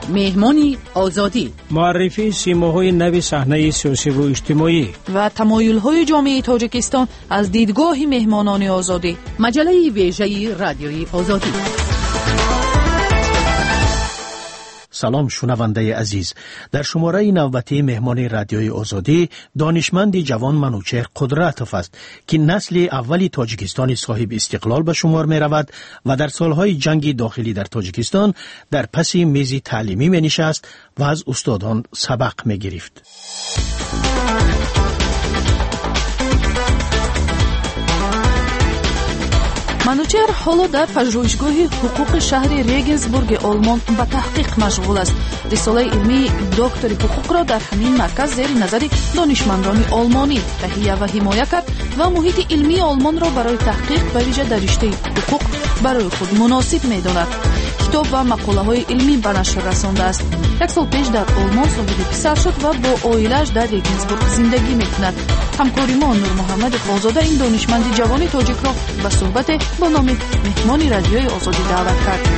مهمانی آزادی، معرفی سیماهای نو صحنه سیاسی و اجتماعی و تمایل‌های جامعه تاجیکستان از دیدگاه مهمانان آزادی. مجله ویژه رادیوی آزادی. سلام شنونده عزیز، در شماره نوبتی مهمان رادیوی آزادی دانشمند جوان منوچهر قدرتوف است که نسل اولی تاجیکستان صاحب استقلال به شمار می رود و در سالهای جنگ داخلی در تاجیکستان در پس میز تعلیمی می نشست و از استادان سبق می گرفت. منوچهر حالا در پژوهشگاه حقوق شهر ریگنسبورگ آلمان به تحقیق مشغول است. رساله علمی دکتر حقوق را در همین مرکز زیر نظر دانشمندان آلمانی تهیه و حمایت کرد و محیط علمی آلمان را برای تحقیق به ویژه در رشته حقوق برای خود مناسب می‌داند. کتاب و مقاله های علمی به نشر رسانده است. یک سال پیش در آلمان صاحب پسر شد و با عائله‌اش در ریگنسبورگ زندگی می‌کند. همکاری ما نور محمد خالزاده این دانشمند جوان تاجیک را به صحبت با نام مهمان رادیوی آزادی دعوت کرد.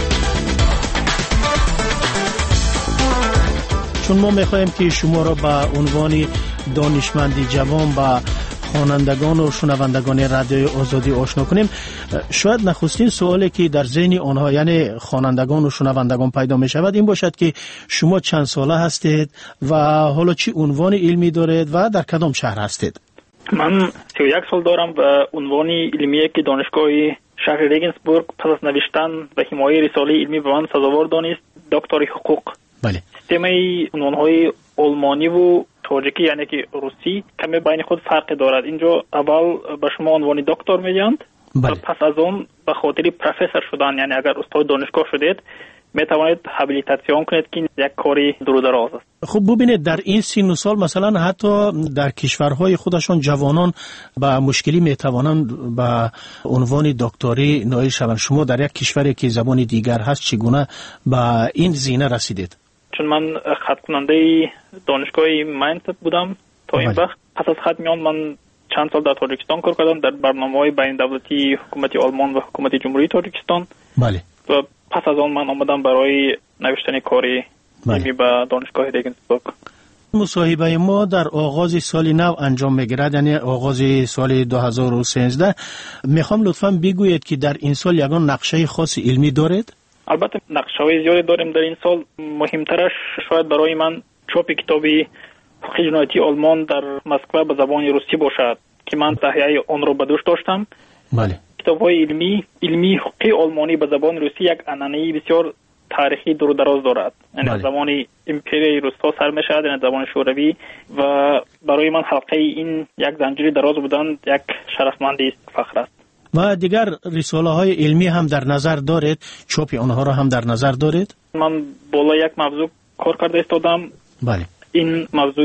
چون ما می‌خواهیم که شما را به عنوان دانشمند جوان با خوانندگان و شنوندگان رادیوی آزادی آشنا کنیم، شاید نخستین سوالی که در ذهن آنها یعنی خوانندگان و شنوندگان پیدا می شود این باشد که شما چند ساله هستید و حالا چی عنوان علمی دارید و در کدام شهر هستید؟ من 31 سال دارم و عنوان علمی که دانشگاه شهر ریگنسبورگ پس از نوشتن و حمایت رساله علمی به من سزاوار دانست دکتر حقوق. بله. سیستم عنوان‌های آلمانی و تاجیکی یعنی که روسی کمی بین خود فرق دارد. اینجا اول به شما عنوان دکتر میگویند و پس از اون به خاطر پروفسور شدن یعنی اگر استاد دانشگاه شدید می توانید هابیلیتاسیون کنید که یک کاری دور است. خب ببینید در این سن و سال مثلا حتی در کشورهای خودشان جوانان با مشکلی می توانند به عنوان دکتری نایل شوند. شما در یک کشوری که زبان دیگر هست چگونه به این زینه رسیدید؟ چون من خط کننده دانشگاه ماینز بودم تا این وقت. پس از ختم آن من چند سال در تاجیکستان کار کردم در برنامه‌های بین دولتی حکومت آلمان و حکومت جمهوری تاجیکستان. بله. و پس از آن من آمدم برای نوشتن کاری علمی به دانشگاه ریگنسبورگ. مصاحبه ما در آغاز سال نو انجام میگیرد یعنی آغاز سال 2013. میخوام لطفاً بگویید که در این سال یگان نقشه خاص علمی دارید؟ البته نقشه‌های زیادی داریم در این سال. مهمترش شاید برای من چاپ کتابی حقوق جنایتی آلمان در مسکو به زبان روسی باشد که من تهیه آن را به دوش داشتم. بله. کتاب‌های علمی حقوق آلمانی به زبان روسی یک عنعنه بسیار تاریخی دور دراز دارد. یعنی زمان امپرای روس‌ها سر می‌شود یعنی زبان شوروی و برای من حلقه این یک زنجیره دراز بودن یک شرفمندی است، فخر است. و دیگر رساله های علمی هم در نظر دارید؟ چاپ آنها را هم در نظر دارید؟ من بالا یک موضوع کار کرده استادم. بله. این موضوع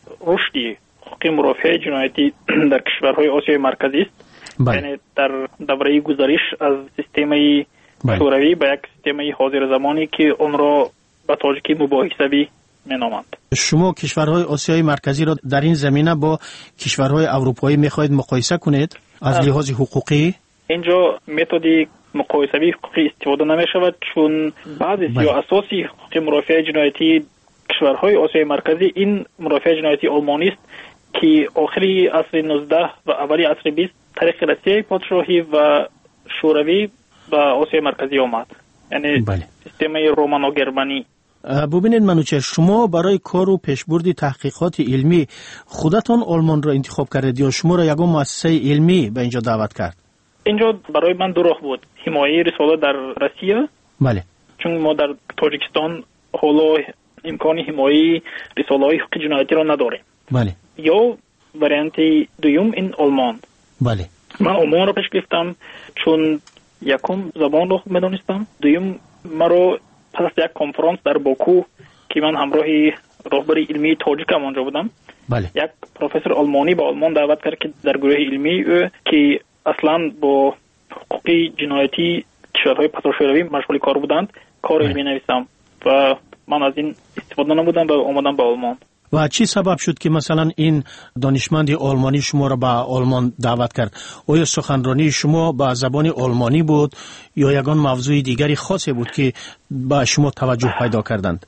رشد حقوق مرافع جنایتی در کشورهای آسیای مرکزی است. بله. یعنی در دوره گذشته از سیستم شوروی به یک سیستم حاضر زمانی که اون را به تاجیکی مباحثه‌ای مینامند. شما کشورهای آسیای مرکزی را در این زمینه با کشورهای اروپایی می‌خواهید مقایسه کنید از لحاظ حقوقی؟ اینجا متد مقایسه‌ای حقوقی استفاده نمی‌شود چون بعضی یا اساسی حقوق مرافع جنایتی کشورهای آسیای مرکزی این مرافع جنایتی آلمانی است که آخری عصر 19 و اولی عصر 20 طریق روسیه پادشاهی و شوروی به آسیای مرکزی آمد. یعنی سیستم رومانو گرمانی. ببینید منوچهر، شما برای کار و پیشبرد تحقیقات علمی خودتان آلمان را انتخاب کردید یا شما را یگان مؤسسه علمی به اینجا دعوت کرد؟ اینجا برای من دو راه بود. حمایت رساله در روسیه. بله. چون ما در تاجیکستان حالا امکان حمایت رساله‌های حقوق جنایتی را نداریم. بله. یا وریانت دوم این آلمان. بله. من آلمان را پیش گرفتم چون یکم زبان را خوب می‌دانستم. دوم مرا پس از یک کنفرانس در باکو که من همراه راهبر علمی تاجیک آنجا بودم. بله. یک پروفسور آلمانی به آلمان دعوت کرد که در گروه علمی که اصلا با حقوق جنایتی کشورهای پساشوروی مشغول کار بودند کار علمی نویسم و من از این استفاده نمودم و آمدم به آلمان. و چی سبب شد که مثلا این دانشمند آلمانی شما را به آلمان دعوت کرد؟ آیا سخنرانی شما به زبان آلمانی بود یا یگان موضوع دیگری خاصی بود که به شما توجه پیدا کردند؟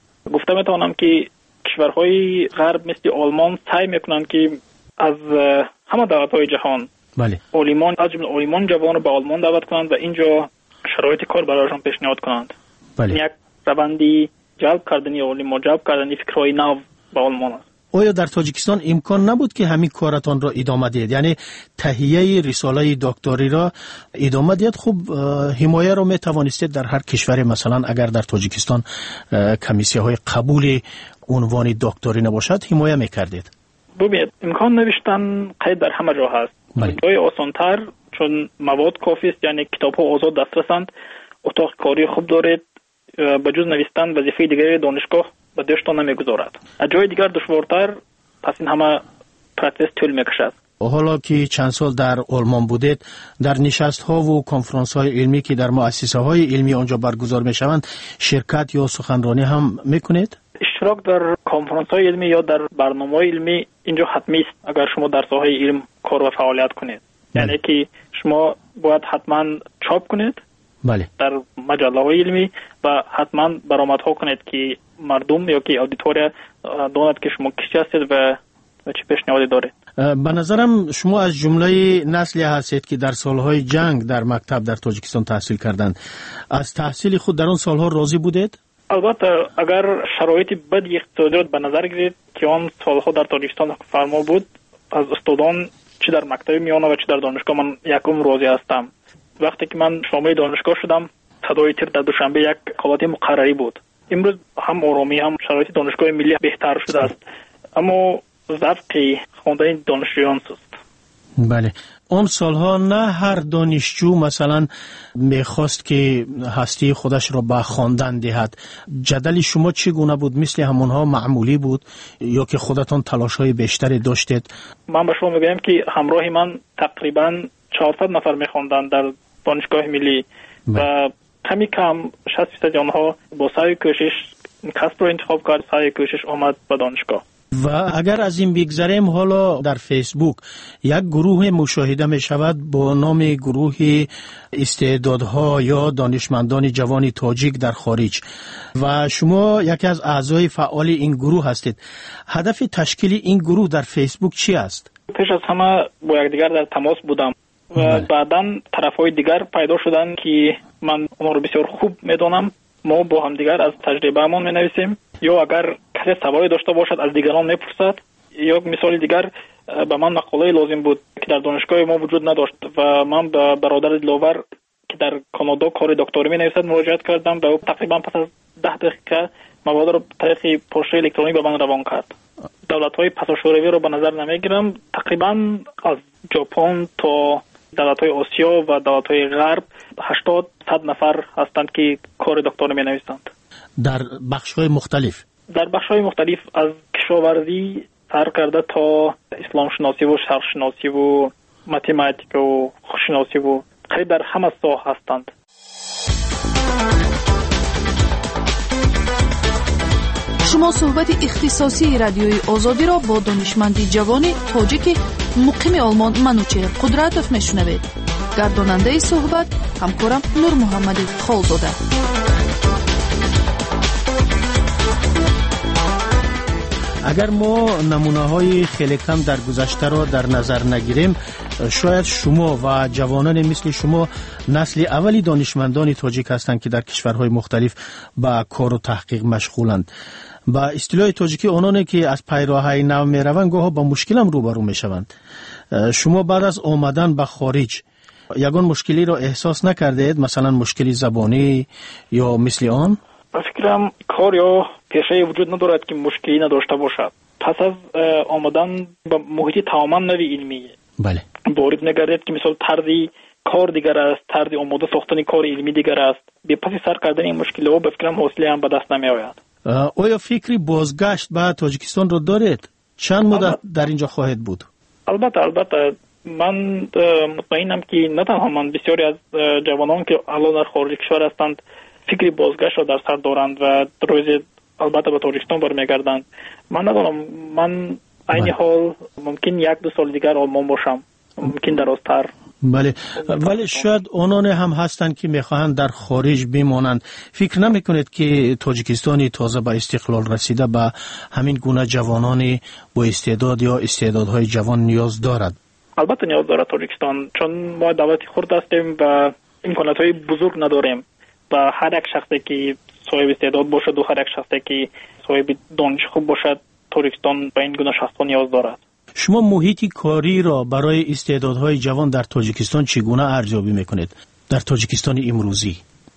گفته میتونم که کشورهای غرب مثل آلمان سعی میکنند که از همه دولت‌های جهان بله عالمان از جمله عالمان جوان رو به آلمان دعوت کنند و اینجا شرایط کار برایشان پیشنهاد کنند. بله. یک روندی جلب کردنی عالمان، جلب کردنی فکرهای نو به آلمان است. آیا در تاجیکستان امکان نبود که همین کارتان را ادامه دهید؟ یعنی تهیه رساله دکتری را ادامه دهید؟ خب حمایه را می توانستید در هر کشور، مثلا اگر در تاجیکستان کمیسیه های قبول عنوان دکتری نباشد حمایه میکردید؟ ببینید امکان نوشتن قید در همه جا هست. جای آسانتر چون مواد کافی است، یعنی کتاب ها آزاد دسترسند، اتاق کاری خوب دارید، به جز نوشتن وظیفه دیگری دانشگاه به دستتان نمیگذارد. از جای دیگر دشوارتر، پس این همه پروسس طول میکشد. حالا که چند سال در آلمان بودید، در نشست ها و کنفرانس های علمی که در مؤسسه های علمی آنجا برگزار می شوند شرکت یا سخنرانی هم میکنید؟ اشتراک در کنفرانس های علمی یا در برنامه های علمی اینجا حتمی است اگر شما در ساحه علم کار و فعالیت کنید. یعنی که شما باید حتما چاپ کنید بله در مجله های علمی و حتما برآمدها کنید که مردم یا که اودیتوریا داند که شما کسی هستید و چه پیشنهادی دارید. به نظرم شما از جمله نسلی هستید که در سالهای جنگ در مکتب در تاجیکستان تحصیل کردند. از تحصیل خود در آن سالها راضی بودید؟ البته اگر شرایط بدی اقتصادی به نظر گیرید که آن سالها در تاجیکستان فرما بود، از استادان چه در مکتب میانه و چه در دانشگاه من یکم راضی هستم. وقتی که من شامل دانشگاه شدم، صدای تیر در دوشنبه یک حالت مقرری بود. امروز هم آرامی هم شرایط دانشگاه ملی بهتر شده است، اما ذوق خواندن دانشجویان است. بله، اون سالها نه هر دانشجو مثلا میخواست که هستی خودش را به خواندن دهد. جدل شما چگونه بود؟ مثل همونها معمولی بود یا که خودتان تلاش‌های بیشتری داشتید؟ من به شما میگم که همراه من تقریبا 400 نفر میخواندن در دانشگاه ملی و کمی کم 60% آنها با سعی کوشش کسب رو انتخاب کرد، سعی کوشش آمد به دانشگاه. و اگر از این بگذریم، حالا در فیسبوک یک گروه مشاهده می شود با نام گروه استعدادها یا دانشمندان جوان تاجیک در خارج و شما یکی از اعضای فعال این گروه هستید. هدف تشکیل این گروه در فیسبوک چی است؟ پیش از همه با یکدیگر در تماس بودم و بعداً طرفهای دیگر پیدا شدن که من اونها رو بسیار خوب میدونم. ما با هم دیگر از تجربه ما می نویسیم، یا اگر کسی سوالی داشته باشد از دیگران میپرسد، یا مثال دیگر به من مقاله لازم بود که در دانشگاه ما وجود نداشت و من به برادر دلاور که در کانادا کار دکتری می نویسد مراجعت کردم و او تقریبا پس از 10 دقیقه مواد رو طریق پوسته الکترونیک به من روان کرد. دولت‌های پساشوروی رو به نظر نمیگیرم، تقریبا از ژاپن تا دولت‌های آسیا و دولت‌های غرب 80-100 نفر هستند که کار دکتری می نویسند در بخش‌های مختلف. در بخش‌های مختلف از کشاورزی سر کرده تا اسلام شناسی و شرق شناسی و متماتیک و شناسی و خیلی در همه ساحه هستند. شما صحبت اختصاصی رادیوی آزادی را با دانشمندی جوان تاجیک مقیم آلمان منوچهر قدرتوف میشنوید. گرداننده صحبت همکارم نور محمدی خالزاده. اگر ما نمونه‌های خیلی کم در گذشته را در نظر نگیریم، شاید شما و جوانان مثل شما نسل اولی دانشمندان تاجیک هستند که در کشورهای مختلف با کار و تحقیق مشغولند. با اصطلاح تاجیکی آنانی که از پیراهای نو میروند گاهی با مشکل هم روبرو میشوند. شما بعد از آمدن به خارج یگان مشکلی را احساس نکردید؟ مثلا مشکلی زبانی یا مثل آن؟ فکرم کار یا پیشه وجود ندارد که مشکلی نداشته باشد. پس از آمدن به محیط تماما نوی علمی بله وارد نگردید که مثلا طرزی کار دیگر است، طرز آماده ساختن کار علمی دیگر است. به پس سر کردن این مشکل‌ها به فکرم حوصله هم به دست نمی آید. آیا فکری بازگشت به تاجیکستان را دارید؟ چند مدت در اینجا خواهد بود؟ البته من مطمئنم که نه تنها من، بسیاری از جوانان که الان در خارج کشور هستند فکری بازگشت را در سر دارند و روز البته به تاجیکستان برمیگردند. من ندارم، من این حال ممکن 1-2 سال دیگر آلمان باشم، ممکن درازتر. بله، ولی شاید آنان هم هستند که میخواهند در خارج بمانند. فکر نمیکنید که تاجیکستانی تازه به استقلال رسیده به همین گونه جوانان با استعداد یا استعدادهای جوان نیاز دارد؟ البته نیاز دارد تاجیکستان، چون ما دولتی خرد هستیم و امکاناتهای بزرگ نداریم و هر یک شخصی که صاحب استعداد باشد و هر یک شخصی که صاحب دانش خوب باشد، تاجیکستان به این گونه شخصان نیاز دارد. شما محیط کاری را برای استعدادهای جوان در تاجیکستان چگونه ارزیابی میکنید؟ در تاجیکستان امروزی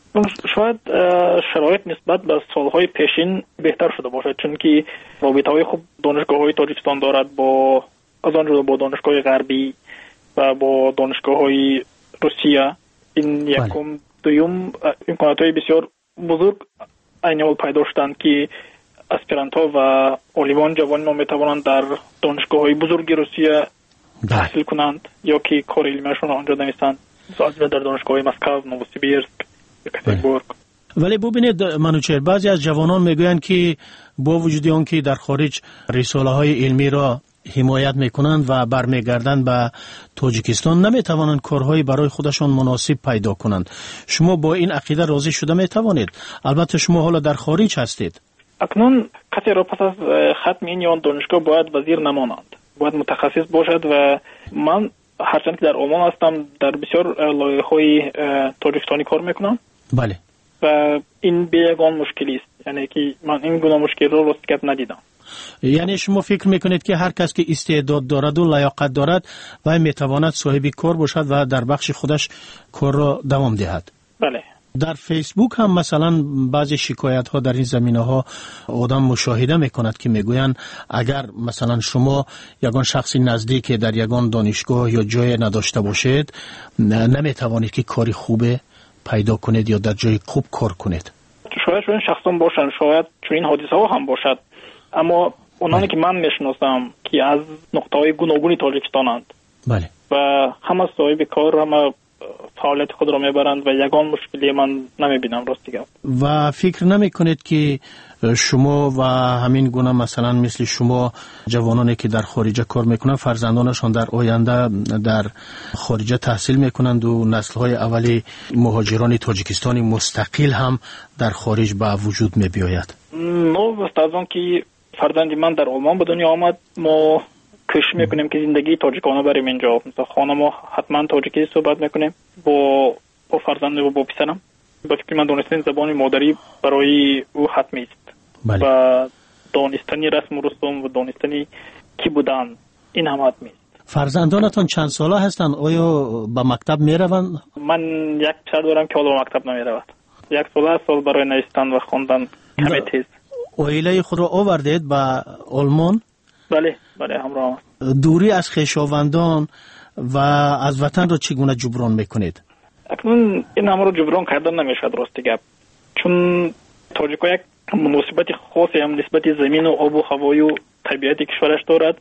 شاید شرایط نسبت به سالهای پیشین بهتر شده باشد، چون که رابطه‌های خوب دانشگاه‌های تاجیکستان دارد با از آن جمله با دانشگاه غربی و با دانشگاه‌های روسیه. این یکم. دوم، امکانات‌های بسیار بزرگ این حال پیدا شدند که اسپیرانت‌ها و عالمان جوان ما می‌توانند در دانشگاه‌های بزرگ روسیه تحصیل کنند یا که کار علمیشون آنجا دانستند، مثلا در دانشگاه مسکو، نووسیبیرسک، یکاترینبورگ. ولی ببینید منوچهر، بعضی از جوانان میگویند که با وجود آن که در خارج رساله‌های علمی را حمایت میکنند و برمیگردند به تاجیکستان، نمیتوانند کارهایی برای خودشان مناسب پیدا کنند. شما با این عقیده راضی شده میتوانید؟ البته شما حالا در خارج هستید. اکنون کسی را پس از ختم این یا دانشگاه باید وزیر نمانند، باید متخصص باشد و من هرچند که در آلمان هستم در بسیار لایحه‌های تاجیکستانی کار میکنم. بله. و این بیگان مشکلی است، یعنی که من این گونه مشکل رو راستیت ندیدم. یعنی شما فکر میکنید که هر کس که استعداد دارد و لیاقت دارد و میتواند صاحب کار باشد و در بخش خودش کار را دوام دهد؟ بله. در فیسبوک هم مثلا بعضی شکایت ها در این زمینه ها آدم مشاهده میکند که میگویند اگر مثلا شما یگان شخصی نزدیک در یگان دانشگاه یا جای نداشته باشید، نمیتوانید که کاری خوبه پیدا کنید یا در جای خوب کار کنید. شاید چون شخصان باشن، شاید چون این حادثه ها هم باشد، اما اونانی که من میشناسم که از نقطه های گوناگونی تاجیکستانند، بله، و همه صاحب کار، همه فعالیت خود را میبرند و یگان مشکلی من نمیبینم راستی گفت. و فکر نمی کنید که شما و همین گونه مثلا مثل شما جوانانی که در خارج کار میکنند فرزندانشان در آینده در خارج تحصیل میکنند و نسل‌های اولی مهاجران تاجیکستانی مستقل هم در خارج به وجود میبیاید؟ نه، از آن که فرزند من در آلمان به دنیا آمد، ما کوشش میکنیم که زندگی تاجیکانه بریم اینجا. مثلا خانه ما حتما تاجیکی صحبت میکنیم با فرزند و با پسرم. با فکر من دانستن زبان مادری برای او حتمی است. بله. و دانستنی رسم و رسوم و دانستنی کی بودن، این هم حتمی است. فرزندانتان چند ساله هستند؟ آیا به مکتب میروند؟ من یک پسر دارم که حالا به مکتب نمیرود. 1 سال برای نوشتن و خواندن کمی تیز. عائله خود را آوردید به آلمان؟ بله همراه. دوری از خویشاوندان و از وطن را چگونه جبران میکنید؟ اکنون این همه رو جبران کردن نمیشد راستی گپ، چون تاجیک‌ها یک مناسبت خاصی هم نسبت زمین و آب و هوای و طبیعت کشورش دارد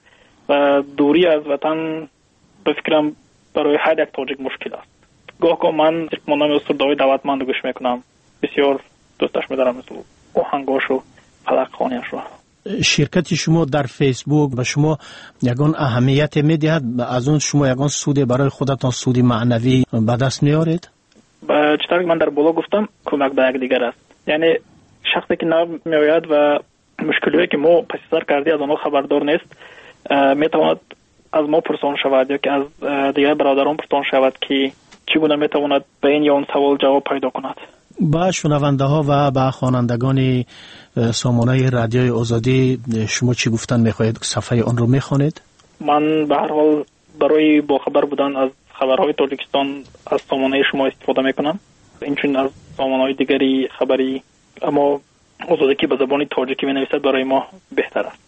و دوری از وطن به فکرم برای هر یک تاجیک مشکل است. گاه من مانم صدای دعوتمند گوش میکنم، بسیار دوستش می‌دارم، مثل آهنگاش و پلق‌خوانیش رو. شرکت شما در فیسبوک به شما یگان اهمیت میدهد؟ از اون شما یگان سود برای خودتان، سود معنوی به دست میارید؟ به چطور من در بالا گفتم، کمک به یک دیگر است. یعنی شخصی که نو میآید و مشکلی که ما پس سر کردی از آنها خبردار نیست، میتواند از ما پرسان شود یا که از دیگر برادران پرسان شود که چگونه میتواند به این یا اون سوال جواب پیدا کند. با شنونده ها و با خوانندگان سامانه رادیوی آزادی شما چی گفتن میخواهید؟ صفحه آن رو میخوانید؟ من به هر حال برای باخبر بودن از خبرهای تاجیکستان از سامانه شما استفاده میکنم، اینچون از سامانه دیگری خبری اما آزادی که به زبان تاجیکی مینویسد برای ما بهتر است.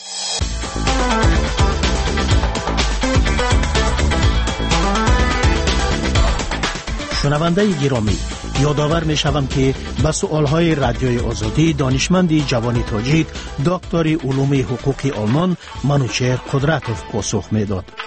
شنونده گرامی، یادآور می‌شوم که به سوال‌های رادیوی آزادی دانشمندی جوانی تاجیک دکتر علوم حقوقی آلمان منوچهر قدرتوف پاسخ می‌داد.